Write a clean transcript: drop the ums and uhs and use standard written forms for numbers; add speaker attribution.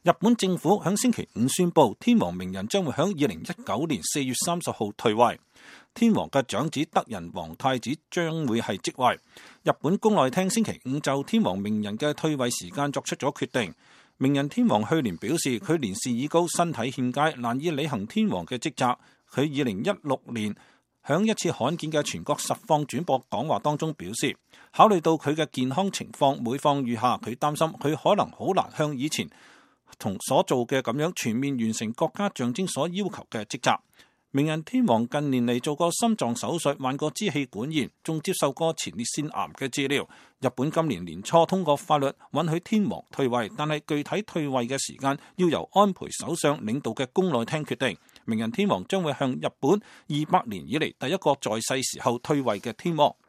Speaker 1: 日本政府響星期五宣布，天皇明仁將會響2019年4月30號退位，天皇嘅長子德仁皇太子將會係即位。日本宮內廳星期五就天皇明仁嘅退位時間作出咗決定。明仁天皇去年表示，佢年事已高，身體欠佳，難以履行天皇嘅職責。佢2016年響一次罕見嘅全國實況轉播講話當中表示，考慮到佢嘅健康情況每況愈下，佢擔心佢可能好難向以前同所做嘅咁樣全面完成國家象徵所要求嘅職責。明仁天皇近年嚟做過心臟手術，患過支氣管炎，仲接受過前列腺癌嘅治療。日本今年年初通過法律允許天皇退位，但係具體退位嘅時間要由安倍首相領導嘅宮內廳決定。明仁天皇將會向日本200年以嚟第一個在世時候退位嘅天皇。